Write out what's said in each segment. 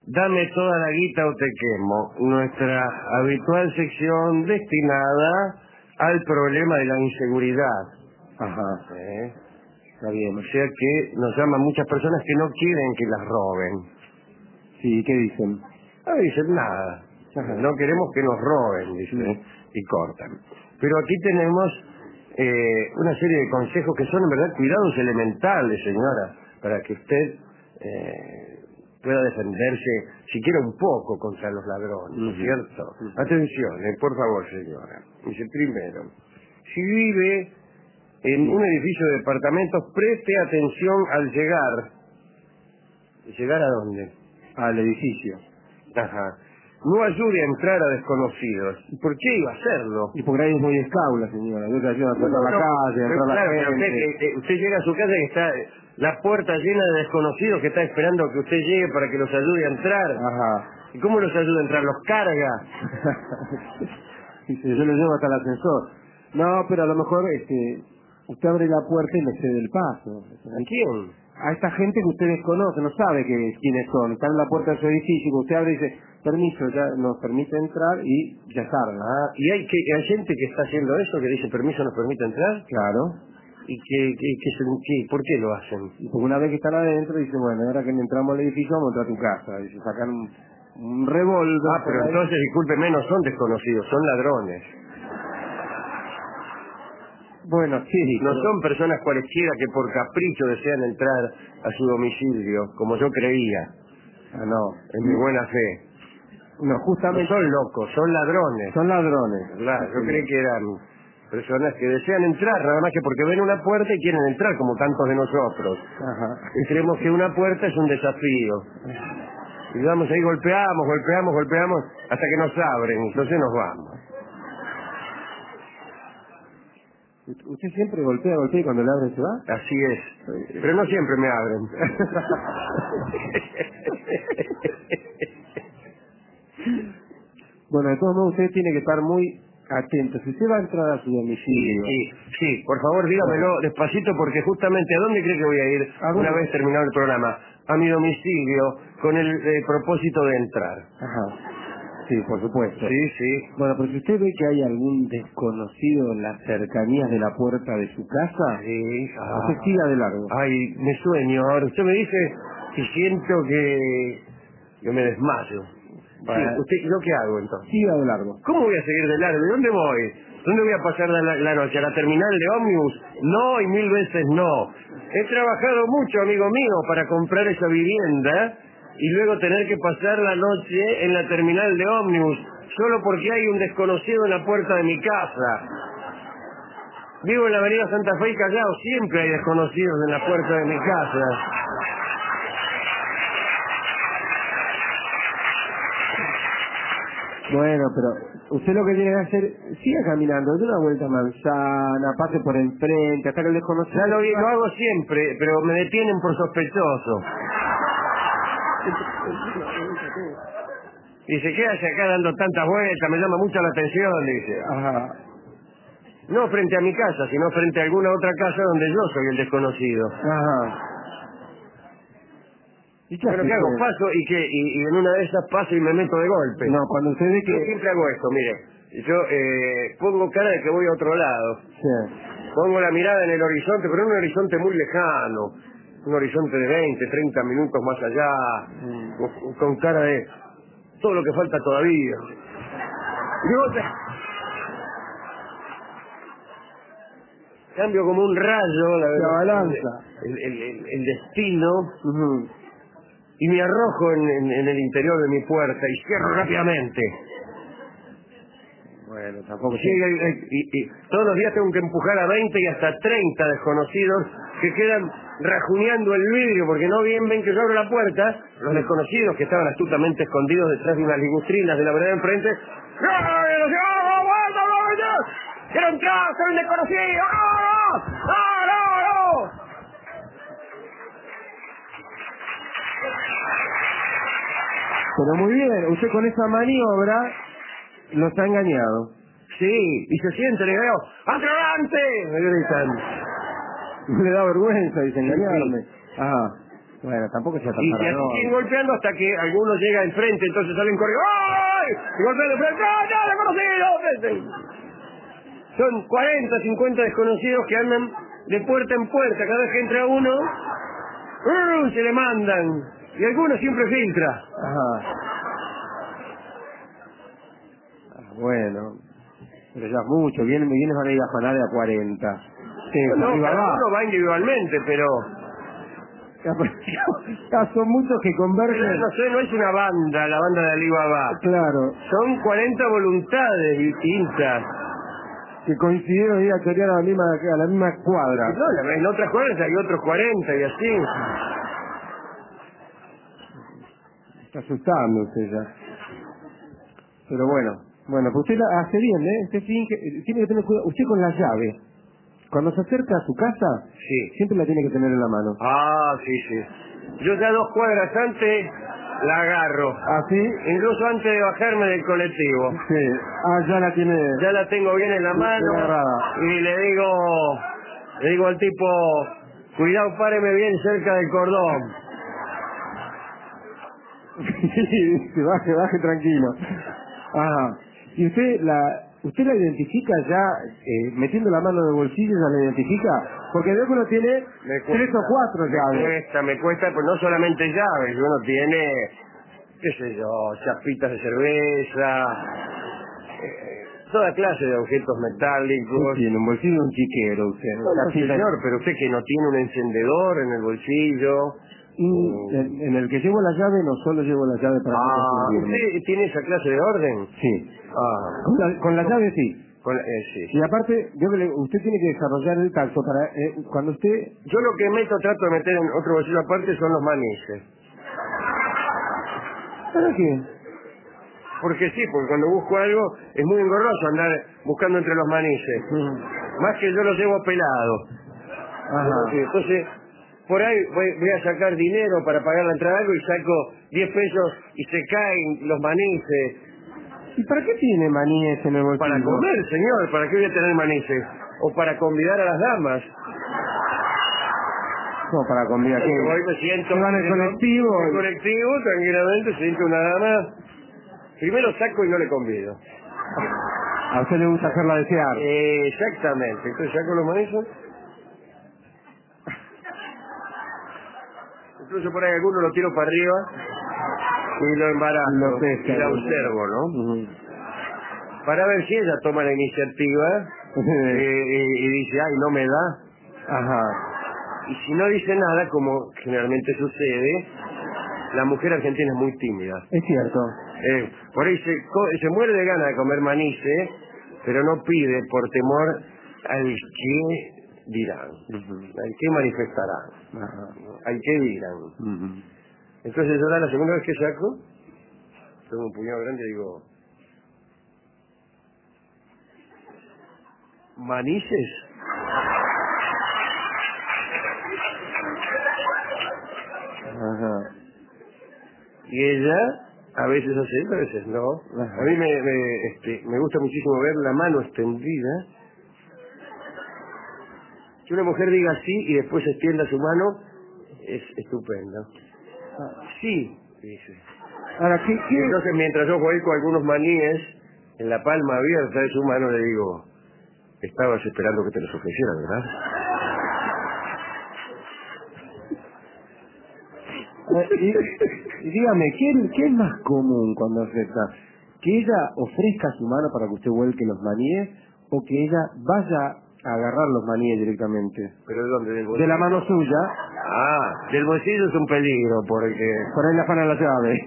Dame toda la guita o te quemo, nuestra habitual sección destinada al problema de la inseguridad. Ajá. Está bien. O sea que nos llaman muchas personas que no quieren que las roben. Sí, ¿qué dicen? Dicen nada. Ajá. No queremos que nos roben, dicen, y cortan. Pero aquí tenemos una serie de consejos que son en verdad cuidados elementales, señora, para que usted pueda defenderse, siquiera un poco, contra los ladrones, ¿no es cierto? Atención, por favor, señora. Dice, primero, si vive en un edificio de departamentos, preste atención al llegar. ¿Llegar a dónde? Al edificio. Ajá. No ayude a entrar a desconocidos. ¿Por qué iba a hacerlo? Y porque ahí es muy escaula, señora. Yo te ayudo a cruzar la calle, a entrar a Claro, la pero gente. usted llega a su casa y está la puerta llena de desconocidos que está esperando que usted llegue para que los ayude a entrar. Ajá. ¿Y cómo los ayuda a entrar? ¿Los carga? Dice, yo lo llevo hasta el ascensor. No, pero a lo mejor usted abre la puerta y le cede el paso. ¿A quién? A esta gente que usted desconoce, no sabe quiénes son. Están en la puerta de su edificio, que usted abre y dice, permiso, ya nos permite entrar y ya salga. ¿Y hay gente que está haciendo eso, que dice permiso nos permite entrar? Claro. ¿Y por qué lo hacen? Y porque una vez que están adentro, dice, bueno, ahora que entramos al edificio, vamos a entrar a tu casa. Y se sacan un revólver. Pero entonces, discúlpeme, no son desconocidos, son ladrones. Bueno, sí. No son personas cualesquiera que por capricho desean entrar a su domicilio, como yo creía. No. En mi buena fe. No, justamente. No son locos, son ladrones. Son ladrones. Claro, yo creí que eran personas que desean entrar, nada más que porque ven una puerta y quieren entrar, como tantos de nosotros. Ajá. Y creemos que una puerta es un desafío. Y vamos ahí, golpeamos, hasta que nos abren, entonces nos vamos. ¿Usted siempre golpea y cuando le abre se va? Así es. Pero no siempre me abren. Bueno, de todos modos usted tiene que estar muy atento. Si usted va a entrar a su domicilio... Sí, por favor dígamelo despacito, porque justamente ¿a dónde cree que voy a ir una vez terminado el programa? A mi domicilio, con el propósito de entrar. Ajá. Sí, por supuesto. Sí. Bueno, pero si usted ve que hay algún desconocido en las cercanías de la puerta de su casa, usted siga de largo. Ay, me sueño. Ahora usted me dice y siento que yo me desmayo. Sí, ¿yo qué hago entonces? Siga de largo. ¿Cómo voy a seguir de largo? ¿Y dónde voy? ¿Dónde voy a pasar la noche? ¿A la terminal de ómnibus? No, y 1000 veces no. He trabajado mucho, amigo mío, para comprar esa vivienda y luego tener que pasar la noche en la terminal de ómnibus solo porque hay un desconocido en la puerta de mi casa. Vivo en la avenida Santa Fe y Callao, siempre hay desconocidos en la puerta de mi casa. Bueno, pero usted lo que tiene que hacer, siga caminando, dé una vuelta a manzana, pase por enfrente, hasta que el desconocido... Ya lo hago siempre, pero me detienen por sospechoso. Dice, ¿qué hace acá dando tantas vueltas? Me llama mucho la atención, dice. Ajá. No frente a mi casa, sino frente a alguna otra casa donde yo soy el desconocido. Ajá. ¿Y qué Bueno, hace ¿qué hago? usted? Paso y en una de esas paso y me meto de golpe. No, cuando usted ve Yo que... siempre hago esto, mire. Yo pongo cara de que voy a otro lado. Sí. Pongo la mirada en el horizonte, pero en un horizonte muy lejano. Un horizonte de 20, 30 minutos más allá. Con cara de todo lo que falta todavía. Y luego cambio como un rayo La balanza. el destino. Y me arrojo en el interior de mi puerta y cierro rápidamente. Bueno, tampoco... Sí, y todos los días tengo que empujar a 20 y hasta 30 desconocidos que quedan rajuneando el vidrio, porque no bien ven que yo abro la puerta, los desconocidos que estaban astutamente escondidos detrás de unas ligustrinas de la vereda enfrente. ¡Quiero entrar! ¡Soy un desconocido! ¡No! Pero muy bien, usted con esa maniobra los ha engañado. Sí, y se siente, le digo, ¡adelante! Me gritan. No le da vergüenza, dice, engañarme. Sí. Ajá. Bueno, tampoco sea tan Y se siguen golpeando hasta que alguno llega enfrente, entonces salen corriendo. ¡Ay! Y golpean enfrente. ¡No, no, lo conocido! Son 40, 50 desconocidos que andan de puerta en puerta. Cada vez que entra uno, se le mandan. Y alguno siempre filtra. Ajá. Bueno, pero ya es mucho. Vienes van a ir a afanar de a 40. Sí, No, arriba cada va. uno va individualmente, pero... Ya son muchos que convergen. No sé, no es una banda, la banda de Alibaba. Claro. Son 40 voluntades distintas. Que coincidieron y a querer a la misma cuadra. No, en otras cuadras hay otros 40 y así. Está asustando usted ya. Pero bueno, pues usted la hace bien, ¿eh? Usted tiene que tener cuidado. Usted con la llave, cuando se acerca a su casa, Sí. siempre la tiene que tener en la mano. Ah, sí. Yo ya 2 cuadras antes la agarro. ¿Ah, sí? Incluso antes de bajarme del colectivo. Sí. Ah, ya la tiene. Ya la tengo bien en la mano. Agarrada. Y le digo al tipo, cuidado, páreme bien cerca del cordón. Sí, baje tranquilo. Ajá. ¿Y usted la identifica ya, metiendo la mano en el bolsillo, ya la identifica? Porque veo que uno tiene 3 o 4 llaves. Me cuesta, pues no solamente llaves, uno tiene, qué sé yo, chapitas de cerveza, toda clase de objetos metálicos. Tiene un bolsillo un chiquero usted. No, señor, pero usted que no tiene un encendedor en el bolsillo. Y en el que llevo la llave no solo llevo la llave para no confundirme. ¿Usted tiene esa clase de orden? Sí. Ah. Con la llave sí. Sí. Y aparte, usted tiene que desarrollar el tacto para cuando usted... Yo lo que trato de meter en otro bolsillo aparte son los manices. ¿Para qué? Porque cuando busco algo es muy engorroso andar buscando entre los manices. Más que yo los llevo pelados. Ajá. Entonces, por ahí voy a sacar dinero para pagar la entrada algo y saco 10 pesos y se caen los manices. ¿Y para qué tiene maníes en el bolsillo? Para comer, señor. ¿Para qué voy a tener manices? O para convidar a las damas. No, para convidar. Hoy me siento... ¿Se va en el colectivo? En el colectivo, tranquilamente, siento una dama. Primero saco y no le convido. A usted le gusta hacerla desear. Exactamente. Entonces saco los manices. Incluso por ahí alguno lo tiro para arriba y lo embarazo y la observo, ¿no? Para ver si ella toma la iniciativa y dice, ay, no me da. Ajá. Y si no dice nada, como generalmente sucede, la mujer argentina es muy tímida. Es cierto. Por ahí se muere de ganas de comer manice, pero no pide por temor al que dirán, al que manifestarán, al que dirán. Entonces yo la segunda vez que saco, tengo un puñado grande y digo, ¿manices? Ajá. Y ella a veces hace, a veces no. Ajá. A mí me gusta muchísimo ver la mano extendida. Que una mujer diga sí y después extienda su mano es estupendo. Sí, dice. Ahora, ¿qué? Entonces mientras yo juego algunos maníes en la palma abierta de su mano le digo, estabas esperando que te los ofreciera, ¿verdad? Y dígame, ¿qué es más común cuando acepta? ¿Que ella ofrezca su mano para que usted vuelque los maníes o que ella vaya a agarrar los maníes directamente? ¿Pero de dónde? ¿Del bolsillo? De la mano suya. Del bolsillo es un peligro porque... Por ahí le afanan la llave.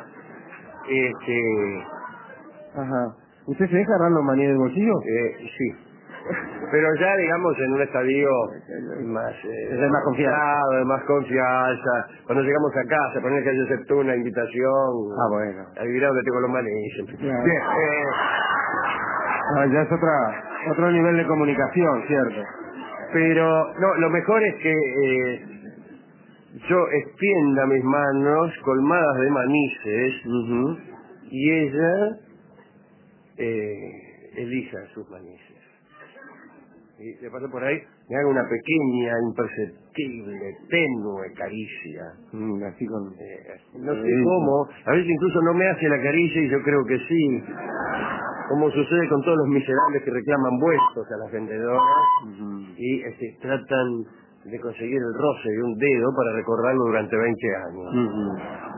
Ajá. ¿Usted se deja agarrar los maníes del bolsillo? Sí. Pero ya, digamos, en un estadio más... de más confianza. De más confianza. Cuando llegamos a casa, poner que yo aceptó una invitación... Ah, bueno. Adivina dónde tengo los manillos. Claro. Bien, ya es otro nivel de comunicación, ¿cierto? pero, no, lo mejor es que yo extienda mis manos colmadas de manices y ella elija sus manices. Y le paso por ahí me haga una pequeña, imperceptible, tenue caricia. Así con... No sé cómo, a veces incluso no me hace la caricia y yo creo que sí, como sucede con todos los miserables que reclaman vuestos a las vendedoras y tratan de conseguir el roce de un dedo para recordarlo durante 20 años.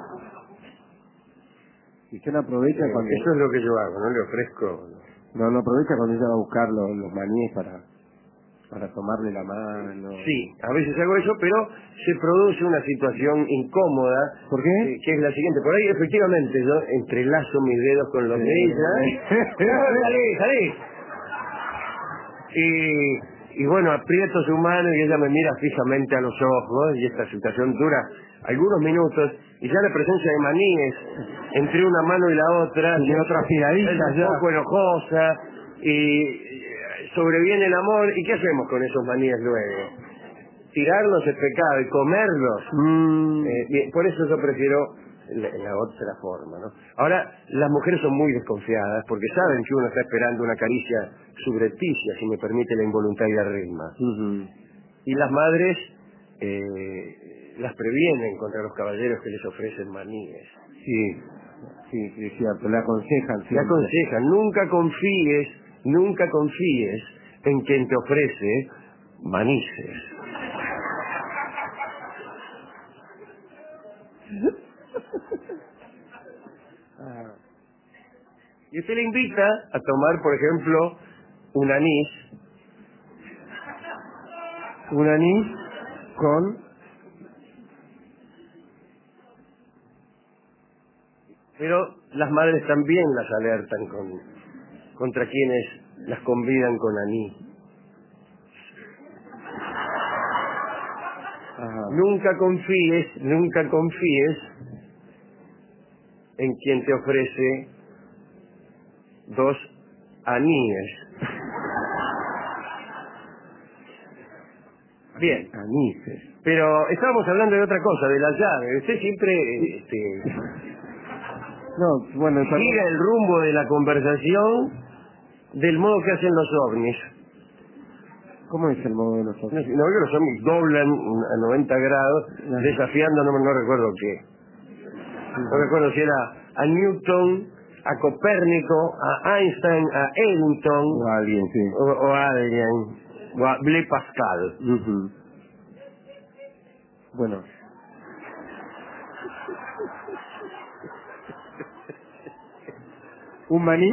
Y usted no aprovecha cuando... Eso es lo que yo hago, no le ofrezco... No aprovecha cuando ella va a buscar los maníes para tomarle la mano. Sí, a veces hago eso, pero se produce una situación incómoda. ¿Por qué? Que es la siguiente. Por ahí, efectivamente, yo entrelazo mis dedos con los de ella. ¡Salí! Y bueno, aprieto su mano y ella me mira fijamente a los ojos y esta situación dura algunos minutos y ya la presencia de maníes entre una mano y la otra y otra aspiradita es un poco enojosa y sobreviene el amor. ¿Y qué hacemos con esos maníes luego? Tirarlos es pecado y comerlos. Bien, por eso yo prefiero la otra forma, ¿no? Ahora, las mujeres son muy desconfiadas porque saben que uno está esperando una caricia subrepticia, si me permite la involuntaria rima. Y las madres las previenen contra los caballeros que les ofrecen maníes. Sí, es cierto, le aconsejan siempre. Le aconsejan, nunca confíes en quien te ofrece manices. Y usted le invita a tomar, por ejemplo, un anís con... Pero las madres también las alertan contra quienes las convidan con anís. Nunca confíes en quien te ofrece 2 aníes. Bien, Aníses. pero estábamos hablando de otra cosa, de la llave. Usted siempre No, bueno, gira el rumbo de la conversación del modo que hacen los ovnis. ¿Cómo es el modo de los ovnis? No, que los ovnis doblan a 90 grados, desafiando, no recuerdo qué. No recuerdo si era a Newton, a Copérnico, a Einstein, a Eddington, O a alguien, sí. o a alguien, o a Blaise Pascal. Bueno. ¿Un maní?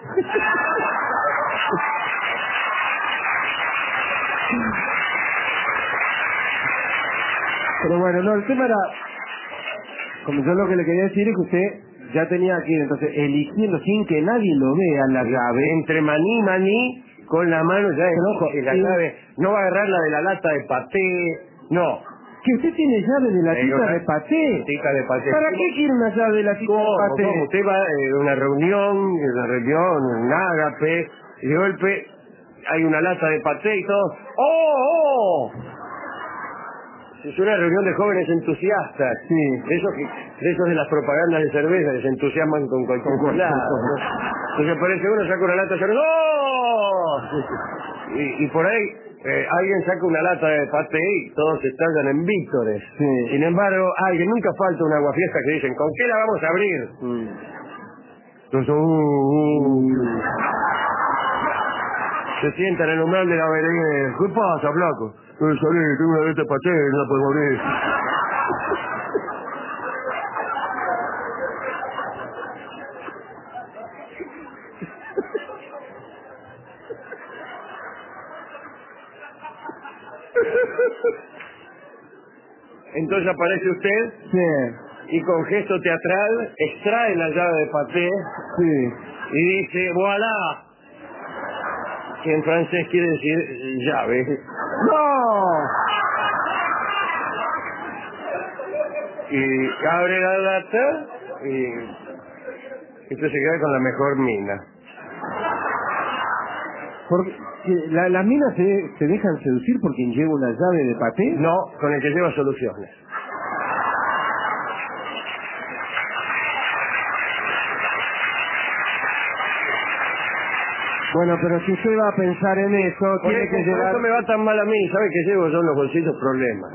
Pero bueno, no, el tema era... Como yo lo que le quería decir es que usted ya tenía aquí, entonces, eligiendo sin que nadie lo vea la llave. Entre maní, con la mano ya es la llave. No va a agarrar la de la lata de paté, no. Que usted tiene llave de la tita de paté. Tita de paté. ¿Para qué quiere una llave de la tita de paté? ¿Cómo? Usted va a una reunión, un ágape, y de golpe hay una lata de paté y todo. ¡Oh! Es una reunión de jóvenes entusiastas. Sí. De esos de las propagandas de cerveza que se entusiasman con cualquier cosa. Entonces aparece uno, saca una lata de cerveza. ¡Oh! Y por ahí alguien saca una lata de paté y todos estallan en vítores. Sí. Sin embargo, alguien nunca falta un aguafiesta que dicen, ¿con qué la vamos a abrir? Entonces, se sientan en el umbral de la vereda. ¿Qué pasa, flaco? Salí, tengo una lata de paté, no la puedo abrir. Entonces aparece usted y con gesto teatral extrae la llave de paté y dice voilà, que en francés quiere decir llave. ¡No! Y abre la lata y usted se queda con la mejor mina. Porque las minas se dejan seducir por quien lleva una llave de paté. No, con el que lleva soluciones. Bueno, pero si usted va a pensar en eso, tiene que Por llevar... eso me va tan mal a mí, ¿sabe que llevo yo en los bolsillos problemas?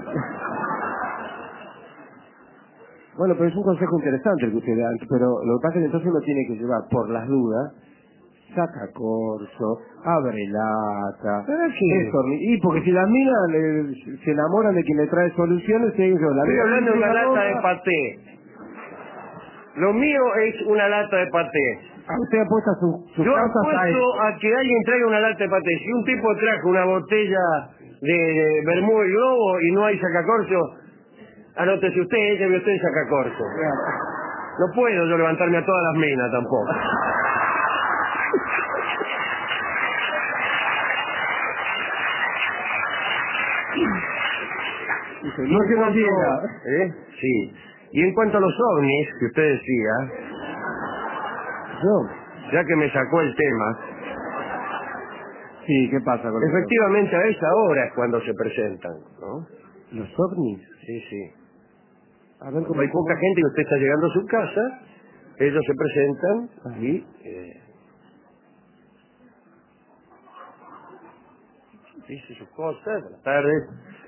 Bueno, pero es un consejo interesante el que usted da, pero lo que pasa es que entonces uno tiene que llevar, por las dudas, saca corcho, abre lata, y porque si las minas se enamoran de quien le trae soluciones, tienen que llevar la Estoy vida hablando de una lata ropa. de paté. Lo mío es una lata de paté. Usted apuesta sus Yo causas a él. apuesto a que alguien traiga una lata de paté. Si un tipo trajo una botella de Bermuda y Globo y no hay sacacorcho, anótese usted, lleve usted el sacacorcho. No puedo yo levantarme a todas las minas tampoco. No que no llega. Sí. Y en cuanto a los ovnis, que usted decía, ya que me sacó el tema, Sí, ¿qué pasa con efectivamente a esa hora es cuando se presentan, ¿no? los ovnis? Sí, sí. A ver cómo... Hay poca gente que usted está llegando a su casa, ellos se presentan y dice sus cosas, buenas tardes.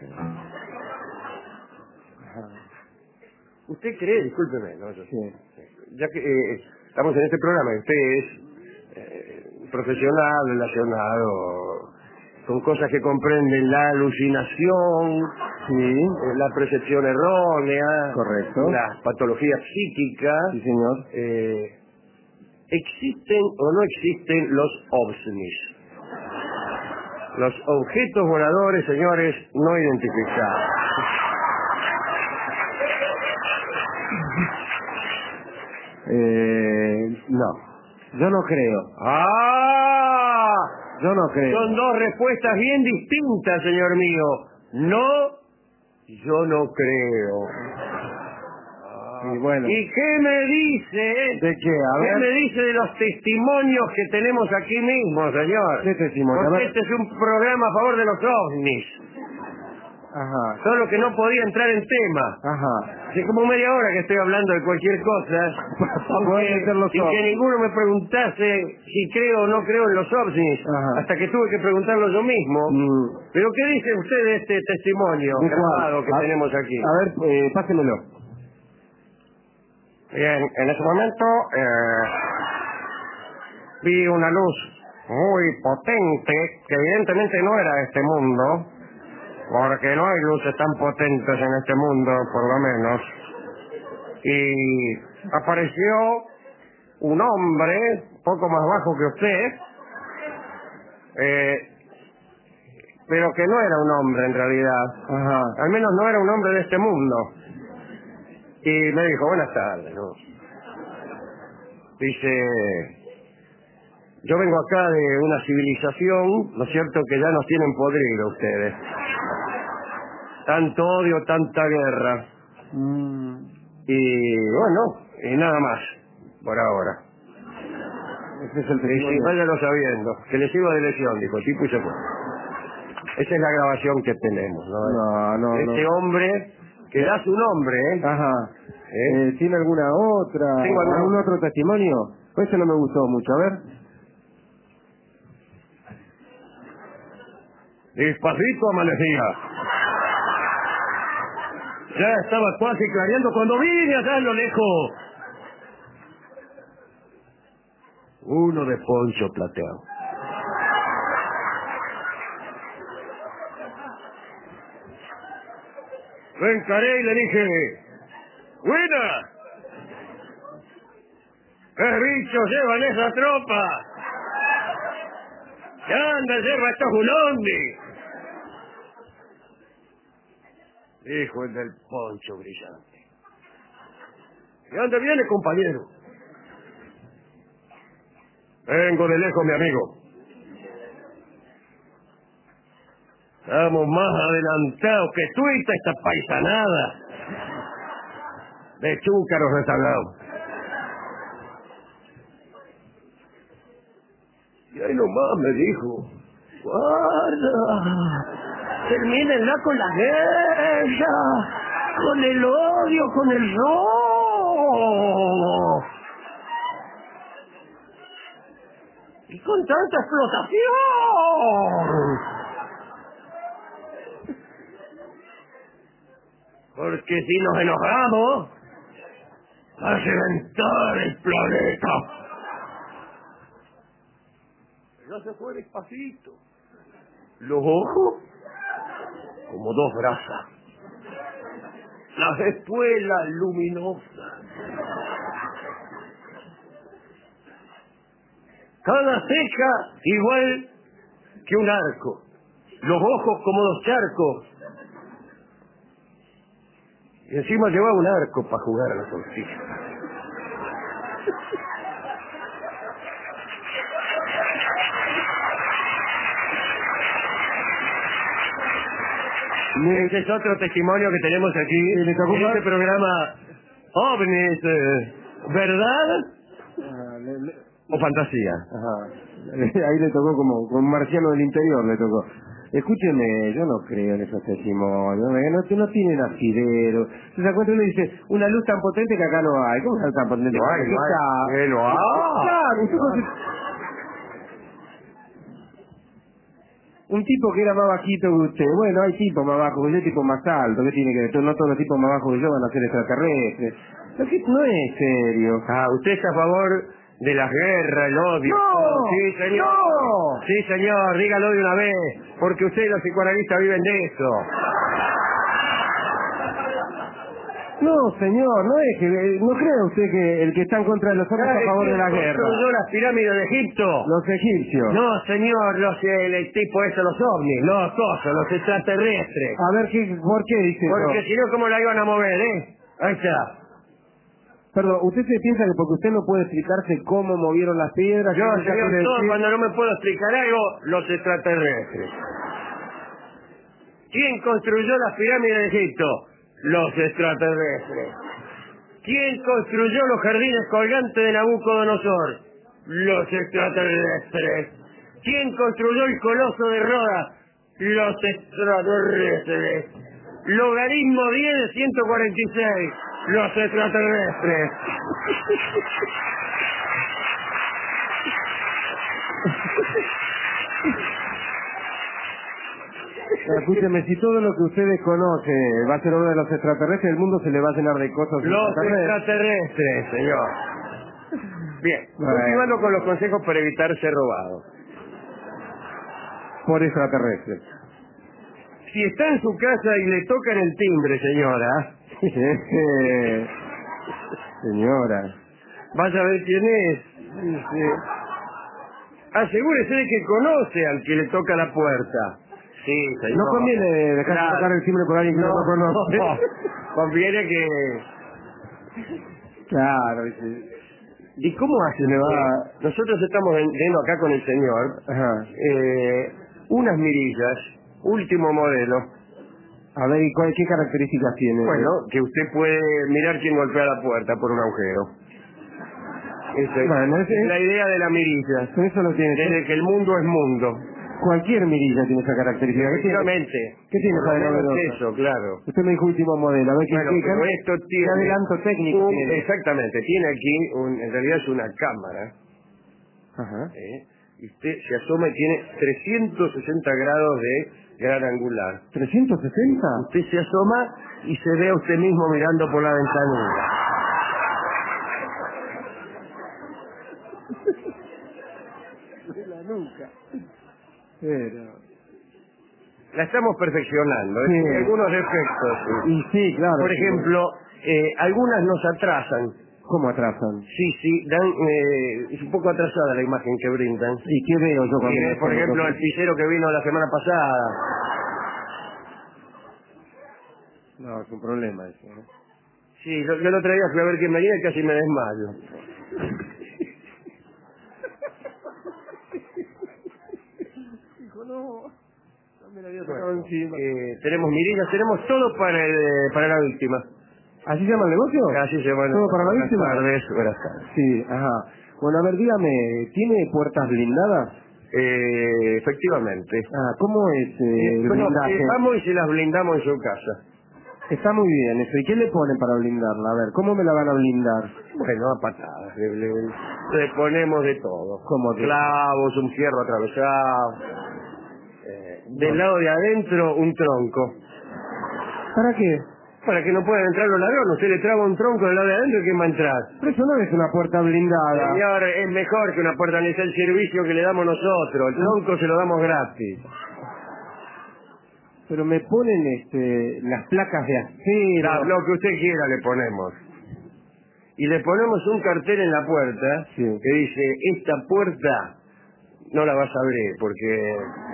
¿Usted cree, discúlpeme, ¿no? Ya que estamos en este programa, usted es profesional relacionado con cosas que comprenden la alucinación, la percepción errónea, correcto, las patologías psíquicas. Sí, señor. ¿Existen o no existen los ovnis? Los objetos voladores, señores, no identificados. No, yo no creo. ¡Ah! Yo no creo. Son dos respuestas bien distintas, señor mío. No, yo no creo. Y bueno. ¿Y qué me dice? ¿De qué? A ver. ¿Qué me dice de los testimonios que tenemos aquí mismo, señor? ¿Qué testimonio? Porque este es un programa a favor de los ovnis. Ajá. Solo que no podía entrar en tema. Ajá. Hace como media hora que estoy hablando de cualquier cosa, sin que ninguno me preguntase si creo o no creo en los ovnis, hasta que tuve que preguntarlo yo mismo. Pero ¿qué dice usted de este testimonio grabado que tenemos aquí? A ver, pásemelo. Bien, en ese momento vi una luz muy potente que evidentemente no era de este mundo, porque no hay luces tan potentes en este mundo, por lo menos. Y apareció un hombre, poco más bajo que usted, pero que no era un hombre en realidad. Al menos no era un hombre de este mundo. Y me dijo, buenas tardes, ¿no? Dice, yo vengo acá de una civilización, ¿no es cierto?, que ya nos tienen podrido ustedes. Tanto odio, tanta guerra. Y bueno, y nada más, por ahora. Ese es el testimonio. Y váyalo sabiendo, que le sirva de lesión, dijo el tipo y se fue. Esa es la grabación que tenemos, ¿no? No. Este hombre, que da su nombre, ¿eh? Ajá. ¿Tiene alguna otra? ¿Tengo algún otro testimonio? Pues ese no me gustó mucho, a ver. Despacito amanecía. Ya estaba casi clareando cuando vine allá a lo lejos. Uno de poncho plateado. Lo encaré y le dije, ¡buena! ¿Qué bichos llevan esa tropa? ¿Qué anda, lleva estos hulones? Dijo el del poncho brillante. ¿Y dónde viene, compañero? Vengo de lejos, mi amigo. Estamos más adelantados que tú y esta paisanada de chúcaros rezagados. Y ahí nomás me dijo, guarda, termínenla con la guerra, con el odio, con el robo. Y con tanta explotación. Porque si nos enojamos, va a reventar el planeta. Ya se fue despacito. Los ojos como dos brasas. Las espuelas luminosas. Cada ceja igual que un arco. Los ojos como dos charcos. Y encima llevaba un arco para jugar a la tortilla. Ese es otro testimonio que tenemos aquí en este programa OVNIs, ¿verdad? ¿O fantasía? Ajá. Ahí le tocó como un marciano del interior, le tocó. Escúcheme, yo no creo en esos testimonios, no tienen asidero. ¿Se da cuenta? Uno dice, una luz tan potente que acá no hay. ¿Cómo es tan potente? No hay. Claro, un tipo que era más bajito que usted. Bueno, hay tipos más bajos que yo, tipos más altos. ¿Qué tiene que ver? No todos los tipos más bajos que yo van a ser extraterrestres. No es serio. ¿Usted está a favor de las guerras, el odio? ¡No! Sí, señor. ¡No! Sí, señor, dígalo de una vez, porque usted y los psicoanalistas viven de eso. No, señor, no cree usted que el que está en contra de los hombres está a favor de la guerra. ¿Construyó las pirámides de Egipto? Los egipcios. No, señor, el tipo ese, los ovnis, los extraterrestres. A ver, ¿por qué dice eso? Porque si no, ¿cómo la iban a mover, Ahí está. Perdón, ¿usted se piensa que porque usted no puede explicarse cómo movieron las piedras? Yo, señor, cuando no me puedo explicar algo, los extraterrestres. ¿Quién construyó las pirámides de Egipto? Los extraterrestres. ¿Quién construyó los jardines colgantes de Nabucodonosor? Los extraterrestres. ¿Quién construyó el coloso de Rodas? Los extraterrestres. Logaritmo 10 de 146. Los extraterrestres. Escúcheme, si todo lo que usted desconoce va a ser obra de los extraterrestres, el mundo se le va a llenar de cosas. Los extraterrestres, señor. Bien, continuando con los consejos para evitar ser robado. Por extraterrestres. Si está en su casa y le tocan el timbre, señora. Señora. Vaya a ver quién es. Asegúrese de que conoce al que le toca la puerta. Sí, señor. No conviene dejar de tocar el timbre por alguien que no conoce. No. Conviene que... Claro. ¿Y cómo hace? Nosotros estamos viendo acá con el señor unas mirillas, último modelo. A ver, ¿y qué características tiene? Bueno, que usted puede mirar quién golpea la puerta por un agujero. Esa es la idea de la mirilla. Eso lo tiene. Desde que el mundo es mundo. Cualquier mirilla tiene esa característica. Efectivamente. ¿Qué tiene para novedoso? Eso, claro. Usted me dijo último modelo. A ver, esto tiene... ¿qué adelanto técnico tiene? Exactamente. Tiene aquí, en realidad es una cámara. Ajá. Y usted se asoma y tiene 360 grados de gran angular. ¿360? Usted se asoma y se ve a usted mismo mirando por la ventanilla. La nuca. Pero... La estamos perfeccionando. Sí. Tiene algunos defectos. Sí. Y sí, claro. Por ejemplo, algunas nos atrasan. ¿Cómo atrasan? Sí, es un poco atrasada la imagen que brindan. ¿Y qué veo yo cuando me por ejemplo, el pisero que vino la semana pasada. No, es un problema eso, ¿no? Sí, yo el otro día fui a ver quién venía y casi me desmayo. Dijo, no me la había tocado encima. Tenemos mirillas, tenemos todo para la víctima. ¿Así se llama el negocio? Así se llama. ¿Todo para la víctima? Buenas tardes. Sí, ajá. Bueno, a ver, dígame, ¿tiene puertas blindadas? Efectivamente. ¿Cómo es el blindaje? Vamos y se las blindamos en su casa. Está muy bien eso. ¿Y qué le ponen para blindarla? A ver, ¿cómo me la van a blindar? Bueno, a patadas. Le ponemos de todo. ¿Cómo de clavos, un fierro atravesado. Del lado de adentro, un tronco. ¿Para qué? Para que no puedan entrar los ladrones. Usted le traba un tronco del lado de adentro y ¿quién va a entrar? Pero eso no es una puerta blindada. Señor, es mejor que una puerta, es el servicio que le damos nosotros. El tronco se lo damos gratis. Pero me ponen las placas de acero. Lo que usted quiera le ponemos. Y le ponemos un cartel en la puerta Sí. que dice, esta puerta no la vas a abrir porque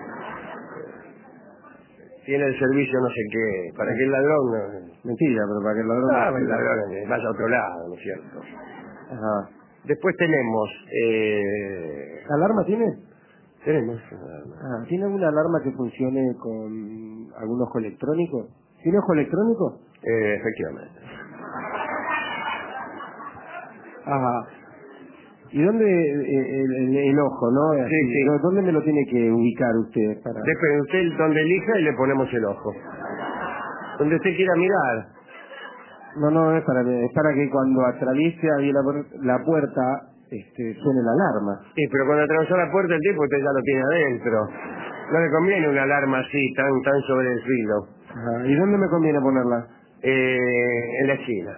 tiene el servicio no sé qué, para que el ladrón no... Mentira, pero para que el ladrón... el ladrón vaya a otro lado, ¿no es cierto? Ajá. Después tenemos... ¿Alarma tiene? Tenemos... ¿Tiene alguna alarma que funcione con algún ojo electrónico? ¿Tiene ojo electrónico? efectivamente. Ajá. ¿Y dónde el ojo, no? Así, Sí. ¿dónde me lo tiene que ubicar usted? Para... Después usted donde elija y le ponemos el ojo. Donde usted quiera mirar. No, es para que cuando atraviese ahí la puerta suene la alarma. Sí, pero cuando atravesó la puerta el tipo usted ya lo tiene adentro. No le conviene una alarma así, tan sobre el filo. Ajá. ¿Y dónde me conviene ponerla? En la esquina.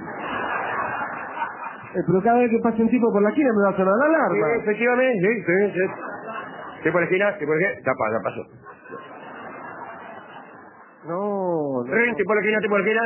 Pero cada vez que pase un tipo por la esquina me va a sonar la alarma. Sí, efectivamente, sí. Sí, por la esquina, ya pasó. No. Sí, por la esquina.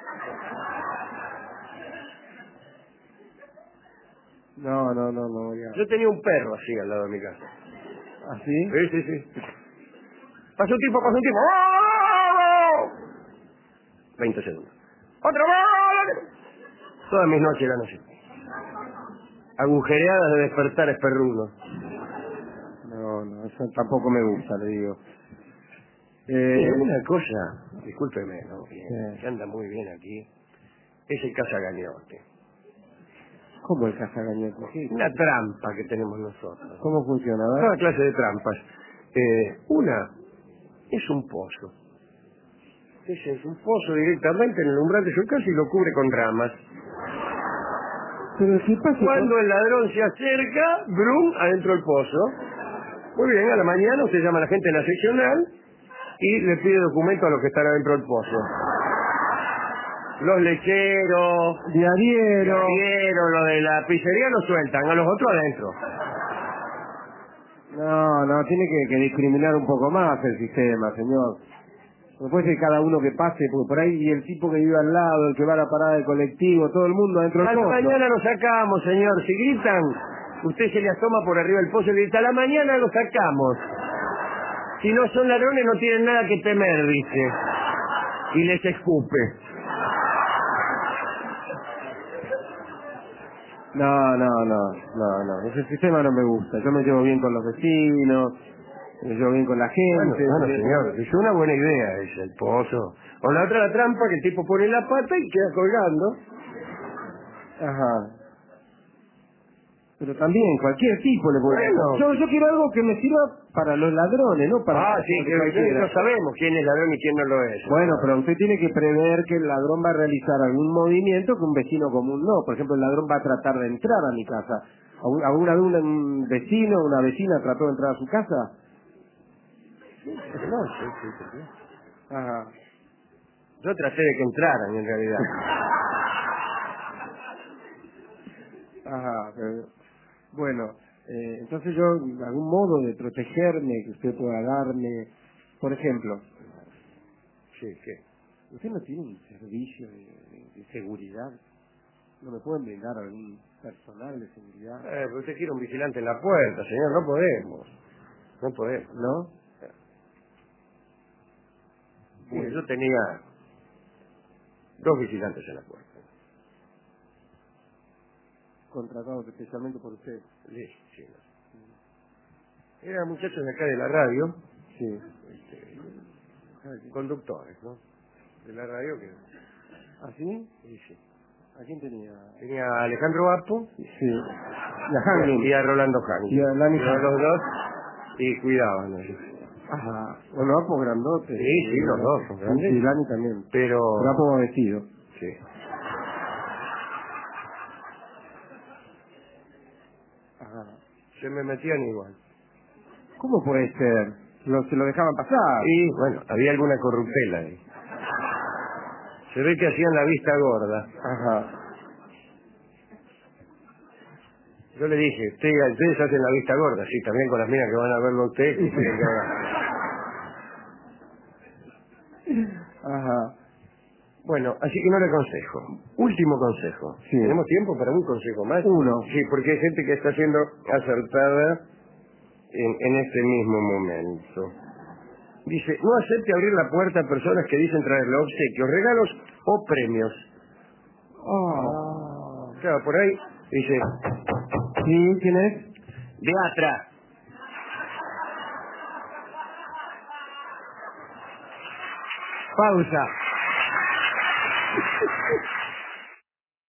No, ya. Yo tenía un perro así al lado de mi casa. ¿Así? Sí. Pasó un tipo. ¡Oh! 20 segundos. ¡Otro gol! Todas mis noches eran así. Agujereadas de despertar esperrunos. No, eso tampoco me gusta, le digo. Una cosa, discúlpeme, ¿no? Que anda muy bien aquí, es el cazagañote. ¿Cómo el cazagañote? ¿Qué? Una trampa que tenemos nosotros. ¿Cómo funciona? Toda clase de trampas. Una es un pozo. Ese es un pozo directamente en el umbral de su casa y lo cubre con ramas. Pero ¿qué pasa? Cuando el ladrón se acerca, brum, adentro del pozo. Muy bien, a la mañana usted llama a la gente en la seccional y le pide documento a los que están adentro del pozo. Los lecheros, Diariero, lo de la pizzería lo sueltan, a los otros adentro. No, tiene que discriminar un poco más el sistema, señor. No puede ser cada uno que pase, porque por ahí y el tipo que vive al lado, el que va a la parada de colectivo, todo el mundo adentro del A la pozo. mañana lo sacamos, señor. Si gritan, usted se le asoma por arriba del pozo y le grita, a la mañana lo sacamos. Si no son ladrones no tienen nada que temer, dice. Y les escupe. No. Ese sistema no me gusta. Yo me llevo bien con los vecinos, me llevo bien con la gente. Bueno, señor, es una buena idea ese, el pozo. O la otra, la trampa, que el tipo pone la pata y queda colgando. Ajá. Pero también cualquier tipo le puede... Bueno. Yo quiero algo que me sirva para los ladrones, no para... Sí, que cualquiera. no sabemos quién es ladrón y quién no lo es. Bueno, pero usted tiene que prever que el ladrón va a realizar algún movimiento que un vecino común no. Por ejemplo, el ladrón va a tratar de entrar a mi casa. ¿Alguna vez un vecino o una vecina trató de entrar a su casa? No, sí. Ajá. Yo traté de que entraran, en realidad. Ajá. Bueno, entonces yo, algún modo de protegerme que usted pueda darme, por ejemplo. Sí, ¿qué? ¿Usted no tiene un servicio de seguridad? ¿No me pueden brindar algún personal de seguridad? Pero usted quiere un vigilante en la puerta, señor, no podemos. No podemos. ¿No? Bueno, yo tenía 2 vigilantes en la puerta. Contratados especialmente por usted. Sí. Eran muchachos de acá de la radio, Sí. conductores, ¿no? De la radio que... ¿Así? Sí. ¿A quién tenía? Tenía a Alejandro Apo Sí. Y a Hanging. y a Rolando Hanging. Y a Lani Los dos y cuidaban. ¿No? Ajá. Bueno, Apo grandote. Sí, los dos son grandes. Y Lani también. Pero Apo va vestido. sí. Ajá. Se me metían igual. ¿Cómo puede ser? Se lo dejaban pasar. Y bueno, había alguna corruptela ahí. Se ve que hacían la vista gorda. Ajá. Yo le dije, ustedes hacen la vista gorda, sí, también con las minas que van a verlo a ustedes. Sí. Ajá. Bueno, así que no le aconsejo. Último consejo. Sí. ¿Tenemos tiempo para un consejo más? Uno. Sí, porque hay gente que está siendo acertada en este mismo momento. Dice, no acepte abrir la puerta a personas que dicen traerle obsequios, regalos o premios. Oh. Claro, por ahí dice, ¿Sí? ¿Quién es? de atrás. Pausa.